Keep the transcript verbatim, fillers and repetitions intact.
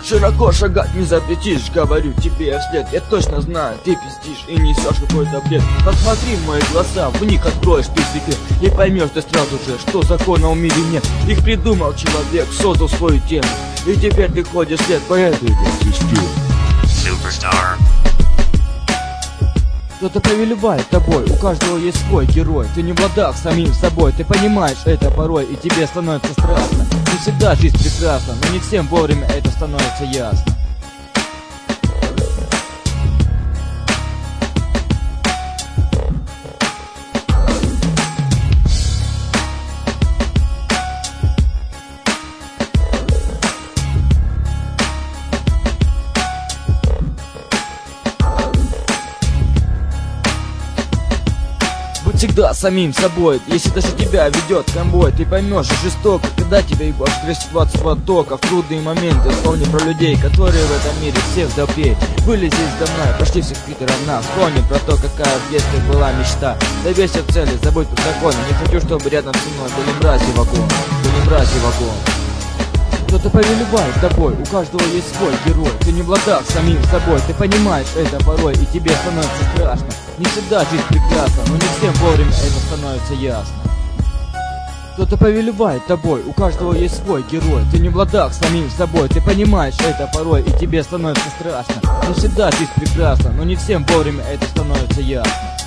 Широко шагать не запретишь, говорю тебе я вслед. Я точно знаю, ты пиздишь и несешь какой-то бред. Посмотри в мои глаза, в них откроешь ты себе и поймешь ты сразу же, что закона в мире нет. Их придумал человек, создал свою тему, и теперь ты ходишь след по этой системе. Superstar. Кто-то повелевает тобой, у каждого есть свой герой. Ты не в ладах с самим собой, ты понимаешь это порой, и тебе становится страшно. Не всегда жизнь прекрасна, но не всем вовремя это становится ясно. Всегда самим собой, если даже тебя ведет конвой, ты поймешь жестоко, когда тебя ебашь двадцать потоков. Трудные моменты, вспомни про людей, которые в этом мире всех добрее. Были здесь давно, почти всех Питер равна. Вспомни про то, какая в детстве была мечта. Добейся цели, забудь про законы. Не хочу, чтобы рядом со мной были мрази вагон, были мрази вагон. Кто-то повелевает тобой, у каждого есть свой герой. Ты не в ладах с самим собой, ты понимаешь это порой, и тебе становится страшно. Не всегда жизнь прекрасна, но не всем вовремя это становится ясно. Кто-то повелевает тобой, у каждого есть свой герой. Ты не в ладах с самим собой, ты понимаешь это порой, и тебе становится страшно. Не всегда жизнь прекрасна, но не всем вовремя это становится ясно.